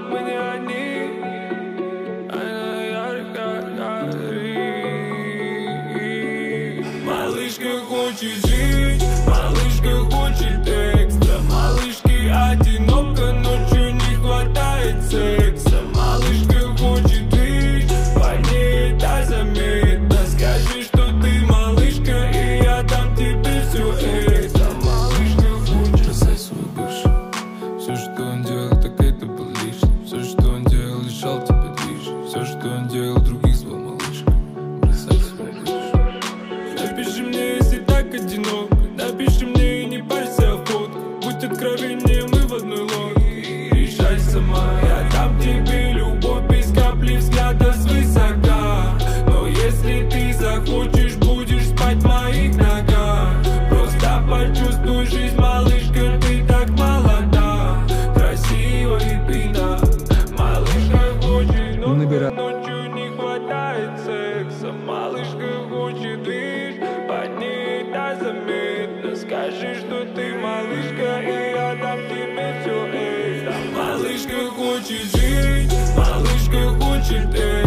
мы не одни. Она ярко горит. Малышка хочет жить, малышка хочет экстра. Малышке одиноко, ночью не хватает секса. Малышка хочет жить, по ней это заметно. Скажи, что ты малышка, и я дам тебе все это. Малышка хочет бросай свой бывший. Все, что он делал, так это был лишним. Все, что он делал, лишал тебя движи. Все, что он делал, других звал малышка. Бросай свой бывший. Напиши мне, если так одиноко. Напиши мне и не парься о фотках. Будь откровеннее, мы в одной лодке. Решай сама, я дам тебе любовь без капли взгляда свысока. Но если ты захочешь, будешь спать в моих ногах. Просто почувствуй жизнь, малышка, ты так молода. Красиво и пина. Малышка хочет, но ночью не хватает секса. Малышка хочет жить, по ней это заметно. Скажи, что ты малышка, и я дам тебе все это. Малышка хочет жить, малышка хочет